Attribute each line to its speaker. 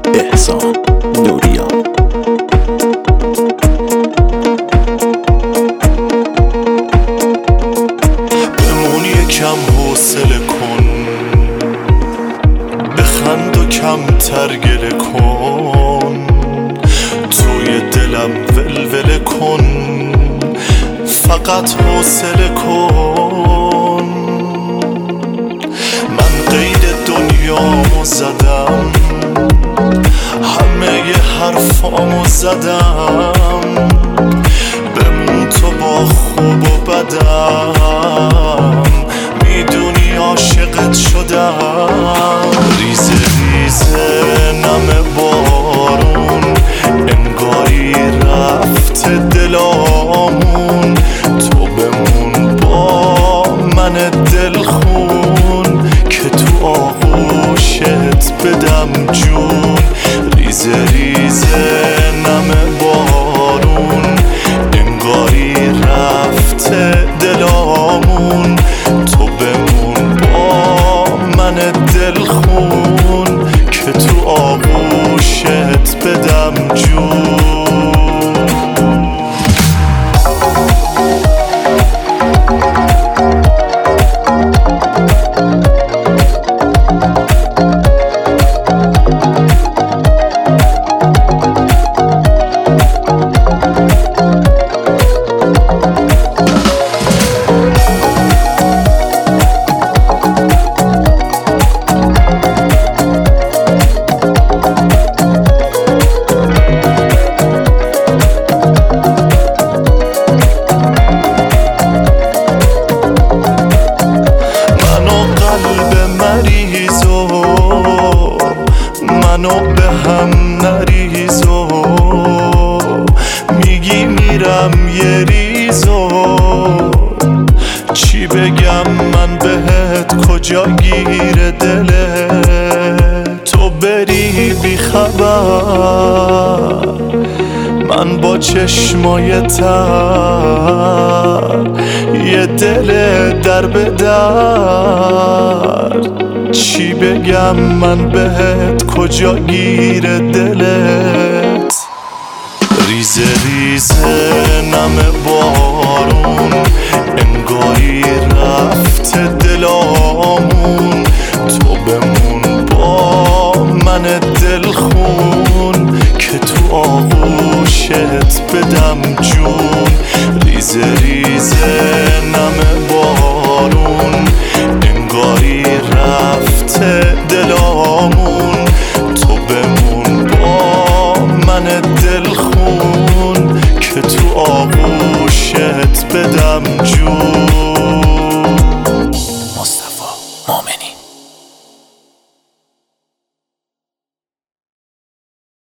Speaker 1: احسان نوریا.
Speaker 2: بمون یکم حوصله کن، بخند و کمتر گله کن، توی دلم ولوله کن، فقط حوصله کن. من قید دنیامو زدم، همه ی حرفامو زدم، بمون تو با خوب و بدم، میدونی عاشقت شدم. ریزه ریزه نم بارون، انگاری رفته دلامون، تو بمون با من دلخون، که تو آغوشت بدم جون. ریزه ریزه نم بارون، انگاری رفته دلامون، تو بمون با من دلخون، که تو آغوشت بدم جون. منو به هم نریزو، میگی میرم یه ریزو، چی بگم من بهت، کجا گیر دله تو بری بی خبر. من با چشمای تر یه دل در به در، چی بگم من بهت، کجا گیر دلت. ریزه ریزه نم بارون، انگاری رفته دلامون، تو بمون با من دلخون، که تو آغوشت بدم جون. ریزه ریزه نم بارون، انگاری رفته دلامون، تو بمون با من دلخون، که تو آغوشت بدم جون.
Speaker 1: مصطفی مؤمنی.